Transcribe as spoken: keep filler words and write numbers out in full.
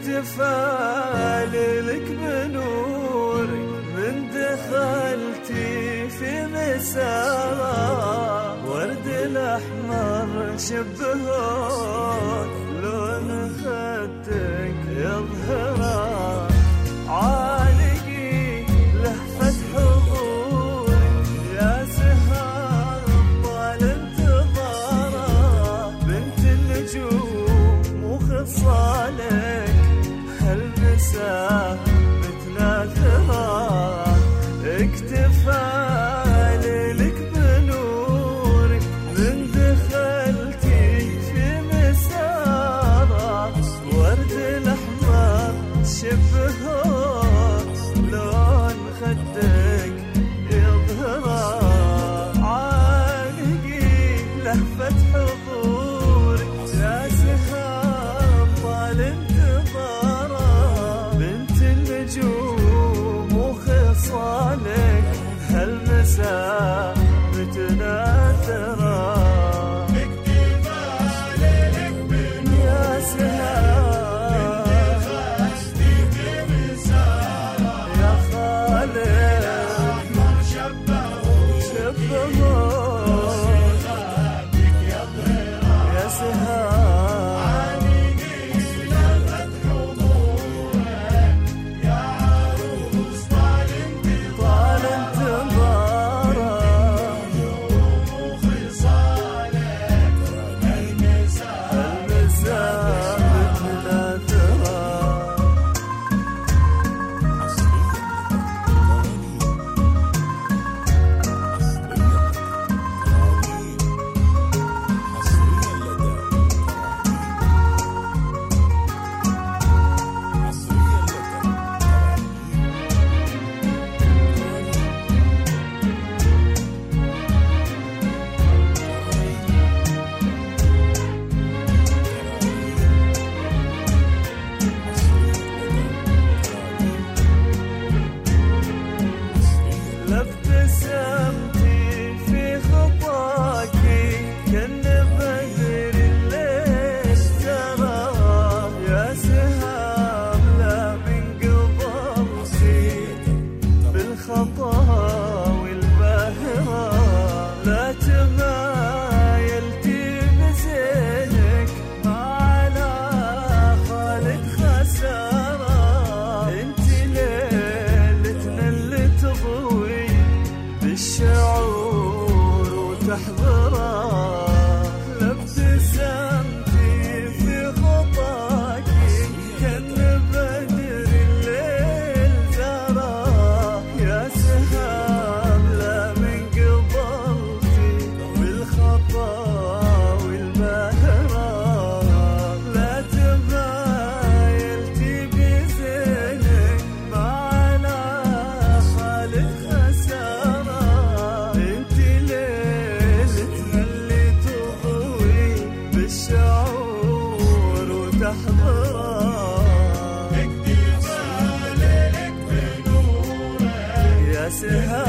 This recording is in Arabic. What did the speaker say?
اكتفى لك بنورك من دخلتي في مسارة، ورد الأحمر شبهوك لون خدك يظهره، عالقي لهفة حضورك يا سهر طال انتظاره، بنت النجوم وخصالك هالمساء متناثرة، اكتفى لك بنورك من دخلتي في مسارة، ورد الأحمر شبهوك لون خدك يظهره، عالقي لهفة حضورك يا سهام طال انتظاره، بنت النجوم وخصالك هالمساء متناثرة، يا سهام يا خالد شبهوك يا سهام طال انتظاره، هالمساء متناثرة. لابتسامتي في خطاكي كأن بدر الليل ترى، يا سهام لا من قبلتي بالخطاوي الباهرة، لا تمايلتي بزينك ما على خالق خسارة، انتي ليلتنا اللي تضوي بالشعور وتحضره، لابتسامتي في خطاكي كأن بدر الليل ترى، يا سهام لا من قبلتي بالخطاوي الباهرة، لا تمايلتي بزينك ما على خالق خسارة، انتي ليلتنا اللي تضوي بالشعور وتحضره، يا سهام